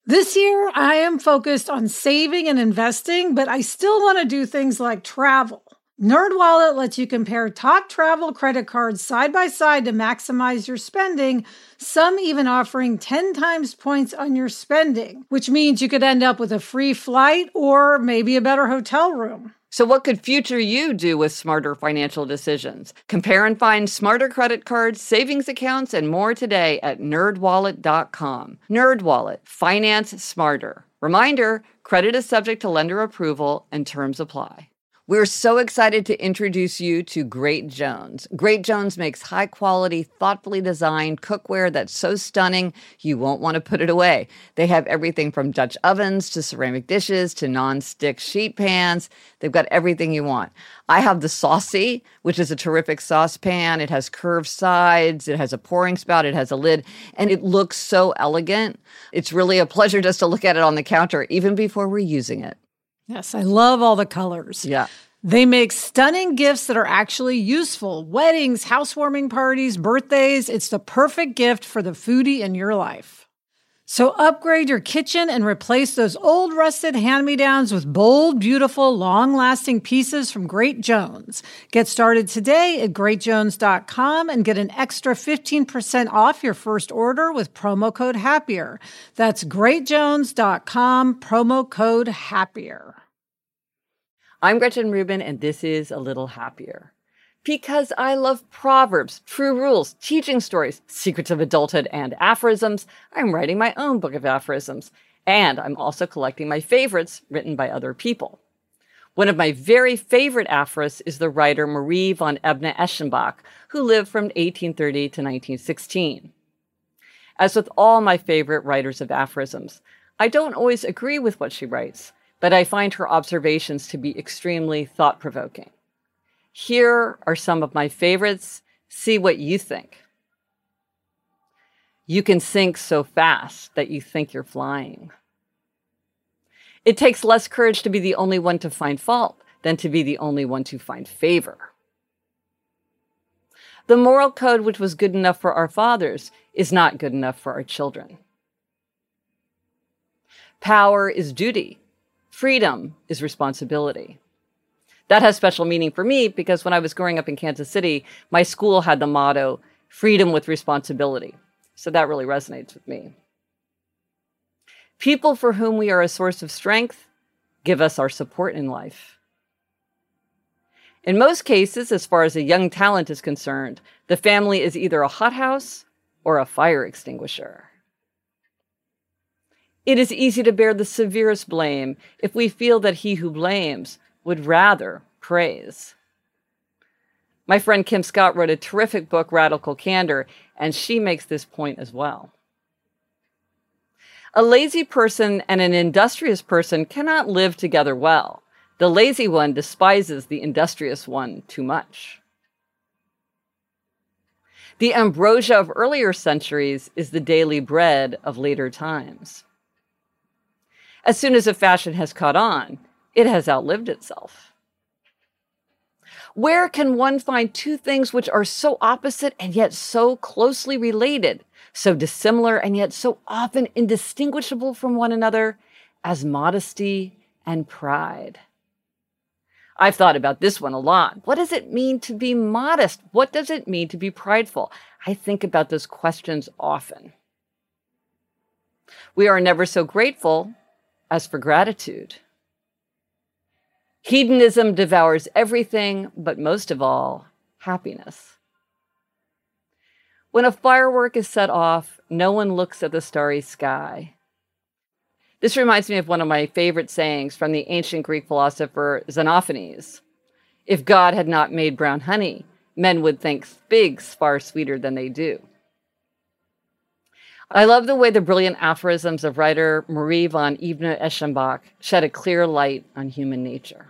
This year, I am focused on saving and investing, but I still want to do things like travel. NerdWallet lets you compare top travel credit cards side by side to maximize your spending, some even offering 10 times points on your spending, which means you could end up with a free flight or maybe a better hotel room. So what could future you do with smarter financial decisions? Compare and find smarter credit cards, savings accounts, and more today at nerdwallet.com. NerdWallet, finance smarter. Reminder, credit is subject to lender approval and terms apply. We're so excited to introduce you to Great Jones. Great Jones makes high-quality, thoughtfully designed cookware that's so stunning you won't want to put it away. They have everything from Dutch ovens to ceramic dishes to non-stick sheet pans. They've got everything you want. I have the Saucy, which is a terrific saucepan. It has curved sides. It has a pouring spout. It has a lid. And it looks so elegant. It's really a pleasure just to look at it on the counter, even before we're using it. Yes, I love all the colors. Yeah. They make stunning gifts that are actually useful. Weddings, housewarming parties, birthdays. It's the perfect gift for the foodie in your life. So upgrade your kitchen and replace those old rusted hand-me-downs with bold, beautiful, long-lasting pieces from Great Jones. Get started today at greatjones.com and get an extra 15% off your first order with promo code HAPPIER. That's greatjones.com, promo code HAPPIER. I'm Gretchen Rubin, and this is A Little Happier. Because I love proverbs, true rules, teaching stories, secrets of adulthood, and aphorisms, I'm writing my own book of aphorisms. And I'm also collecting my favorites written by other people. One of my very favorite aphorists is the writer Marie von Ebner-Eschenbach, who lived from 1830 to 1916. As with all my favorite writers of aphorisms, I don't always agree with what she writes, but I find her observations to be extremely thought-provoking. Here are some of my favorites. See what you think. You can sink so fast that you think you're flying. It takes less courage to be the only one to find fault than to be the only one to find favor. The moral code which was good enough for our fathers is not good enough for our children. Power is duty. Freedom is responsibility. That has special meaning for me because when I was growing up in Kansas City, my school had the motto, freedom with responsibility. So that really resonates with me. People for whom we are a source of strength give us our support in life. In most cases, as far as a young talent is concerned, the family is either a hothouse or a fire extinguisher. It is easy to bear the severest blame if we feel that he who blames would rather praise. My friend Kim Scott wrote a terrific book, Radical Candor, and she makes this point as well. A lazy person and an industrious person cannot live together well. The lazy one despises the industrious one too much. The ambrosia of earlier centuries is the daily bread of later times. As soon as a fashion has caught on, it has outlived itself. Where can one find two things which are so opposite and yet so closely related, so dissimilar and yet so often indistinguishable from one another as modesty and pride? I've thought about this one a lot. What does it mean to be modest? What does it mean to be prideful? I think about those questions often. We are never so grateful as for gratitude. Hedonism devours everything, but most of all, happiness. When a firework is set off, no one looks at the starry sky. This reminds me of one of my favorite sayings from the ancient Greek philosopher Xenophanes. If God had not made brown honey, men would think figs far sweeter than they do. I love the way the brilliant aphorisms of writer Marie von Ebner-Eschenbach shed a clear light on human nature.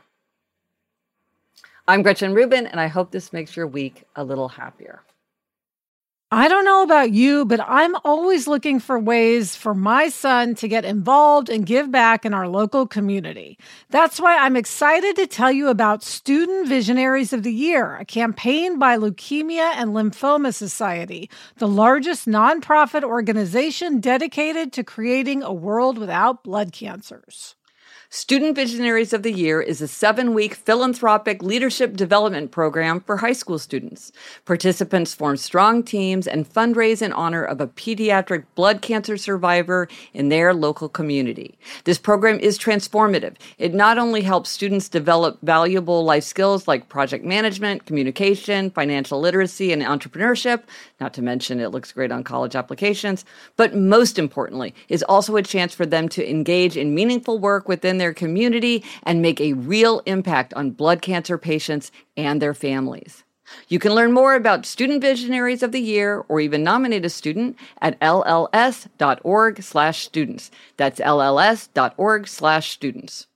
I'm Gretchen Rubin, and I hope this makes your week a little happier. I don't know about you, but I'm always looking for ways for my son to get involved and give back in our local community. That's why I'm excited to tell you about Student Visionaries of the Year, a campaign by Leukemia and Lymphoma Society, the largest nonprofit organization dedicated to creating a world without blood cancers. Student Visionaries of the Year is a 7-week philanthropic leadership development program for high school students. Participants form strong teams and fundraise in honor of a pediatric blood cancer survivor in their local community. This program is transformative. It not only helps students develop valuable life skills like project management, communication, financial literacy, and entrepreneurship, not to mention it looks great on college applications, but most importantly, is also a chance for them to engage in meaningful work within their community and make a real impact on blood cancer patients and their families. You can learn more about Student Visionaries of the Year or even nominate a student at lls.org/students. That's lls.org/students.